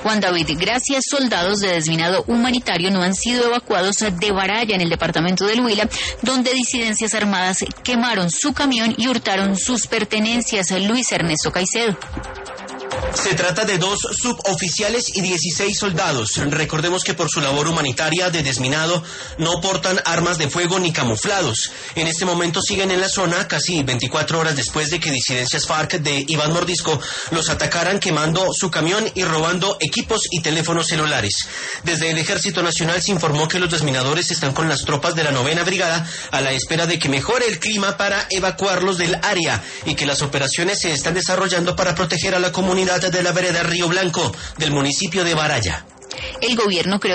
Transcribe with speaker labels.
Speaker 1: Juan David, gracias, soldados de Desminado Humanitario no han sido evacuados de Baraya, en el departamento del Huila, donde disidencias armadas quemaron su camión y hurtaron sus pertenencias. Luis Ernesto Caicedo.
Speaker 2: Se trata de 2 suboficiales y 16 soldados. Recordemos que por su labor humanitaria de Desminado no portan armas de fuego ni camuflados. En este momento siguen en la zona casi 24 horas después de que disidencias FARC de Iván Mordisco los atacaran quemando su camión y robando equipos y teléfonos celulares. Desde el Ejército Nacional se informó que los desminadores están con las tropas de la 9ª Brigada a la espera de que mejore el clima para evacuarlos del área y que las operaciones se están desarrollando para proteger a la comunidad de la vereda Río Blanco del municipio de Baraya.
Speaker 1: El gobierno creó